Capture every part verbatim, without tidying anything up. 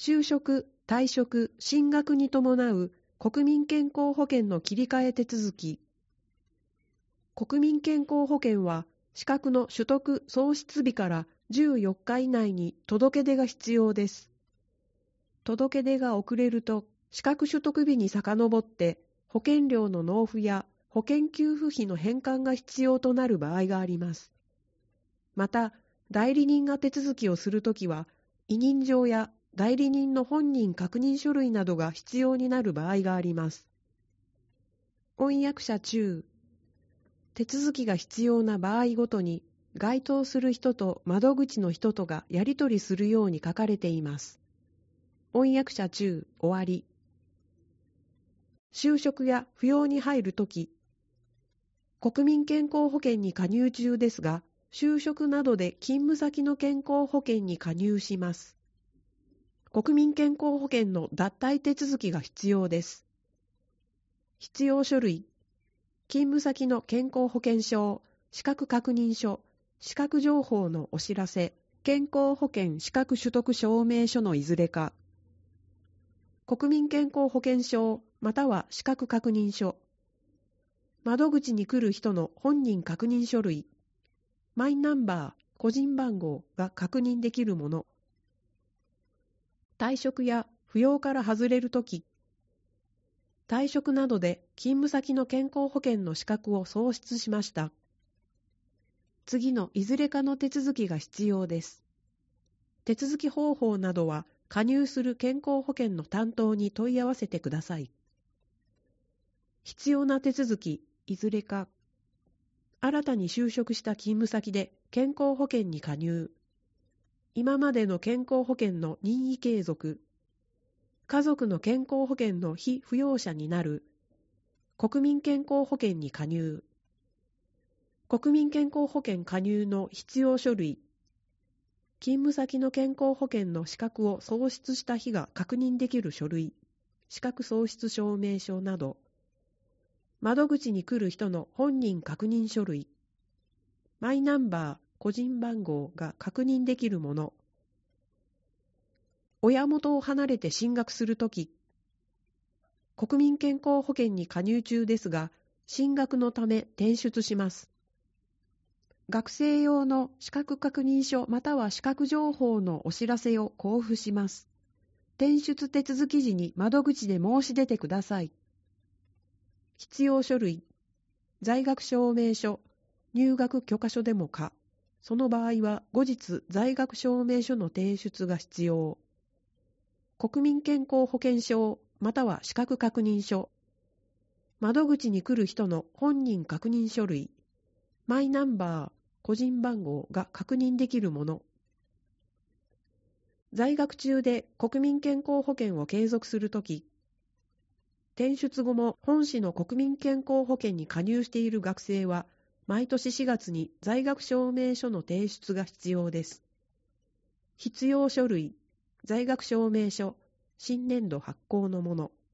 就職、退職、進学に伴う国民健康保険の切り替え手続き。国民健康保険は、資格の取得・創出日からじゅうよっか以内に届け出が必要です。届け出が遅れると、資格取得日に遡って保険料の納付や保険給付費の返還が必要となる場合があります。また、代理人が手続きをするときは、委任状や代理人の本人確認書類などが必要になる場合があります。翻訳者中、手続きが必要な場合ごとに、該当する人と窓口の人とがやり取りするように書かれています。翻訳者中、終わり。就職や扶養に入るとき、国民健康保険に加入中ですが、就職などで勤務先の健康保険に加入します。国民健康保険の脱退手続きが必要です。必要書類、勤務先の健康保険証、資格確認書、資格情報のお知らせ、健康保険資格取得証明書のいずれか、国民健康保険証または資格確認書、窓口に来る人の本人確認書類、マイナンバー、個人番号が確認できるもの、退職や扶養から外れるとき、退職などで勤務先の健康保険の資格を喪失しました。次のいずれかの手続きが必要です。手続き方法などは加入する健康保険の担当に問い合わせてください。必要な手続き、いずれか。新たに就職した勤務先で健康保険に加入。今までの健康保険の任意継続。家族の健康保険の被扶養者になる。国民健康保険に加入。国民健康保険加入の必要書類。勤務先の健康保険の資格を喪失した日が確認できる書類。資格喪失証明書など。窓口に来る人の本人確認書類。マイナンバー、個人番号が確認できるもの。親元を離れて進学するとき、国民健康保険に加入中ですが、進学のため転出します。学生用の資格確認書または資格情報のお知らせを交付します。転出手続き時に窓口で申し出てください。必要書類、在学証明書、入学許可書でもか、その場合は後日在学証明書の提出が必要。国民健康保険証または資格確認書、窓口に来る人の本人確認書類、マイナンバー、個人番号が確認できるもの。在学中で国民健康保険を継続するとき、転出後も本市の国民健康保険に加入している学生は、毎年しがつに在学証明書の提出が必要です。必要書類、在学証明書、新年度発行のもの。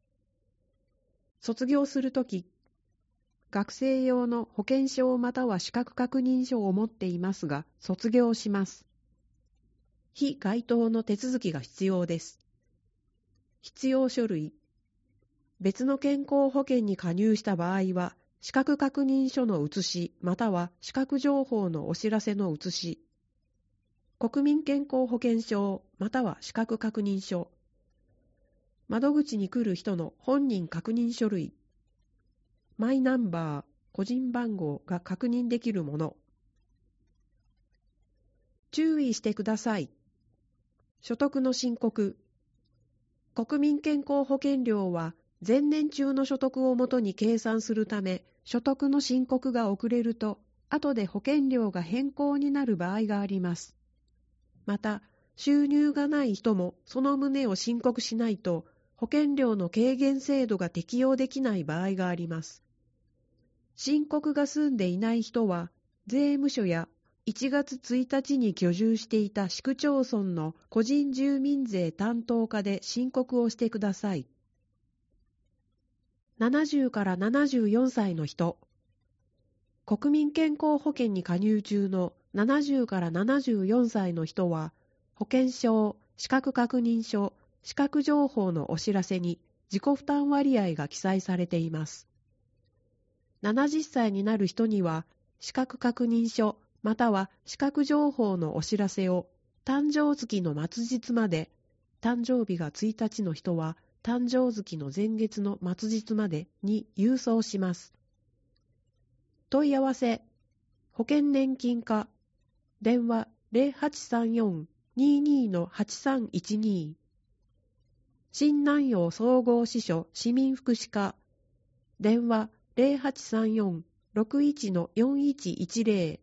卒業するとき、学生用の保険証または資格確認書を持っていますが、卒業します。非該当の手続きが必要です。必要書類、別の健康保険に加入した場合は、資格確認書の写しまたは資格情報のお知らせの写し、国民健康保険証または資格確認書、窓口に来る人の本人確認書類、マイナンバー、個人番号が確認できるもの。注意してください。所得の申告。国民健康保険料は前年中の所得をもとに計算するため、所得の申告が遅れると、後で保険料が変更になる場合があります。また、収入がない人もその旨を申告しないと、保険料の軽減制度が適用できない場合があります。申告が済んでいない人は、税務署やいちがつついたちに居住していた市区町村の個人住民税担当課で申告をしてください。ななじゅうからななじゅうよんさいの人、国民健康保険に加入中のななじゅうからななじゅうよんさいの人は、保険証、 資格確認書、資格情報のお知らせに自己負担割合が記載されています。ななじゅっさいになる人には、資格確認書または資格情報のお知らせを誕生月の末日まで、誕生日がついたちの人は誕生月の前月の末日までに郵送します。問い合わせ、保険年金課、電話 ゼロはちさんよん にーにー はちさんいちにー、新南陽総合支所市民福祉課、電話 ゼロはちさんよん ろくいち よんいちいちゼロ、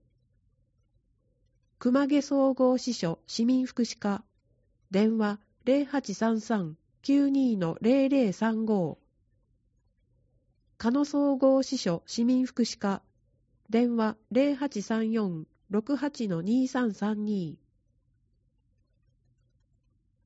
熊毛総合支所市民福祉課、電話 ゼロはちさんさん きゅうにー ゼロゼロさんご、鹿野総合支所市民福祉課、電話 ゼロはちさんよん ろくはち にーさんさんに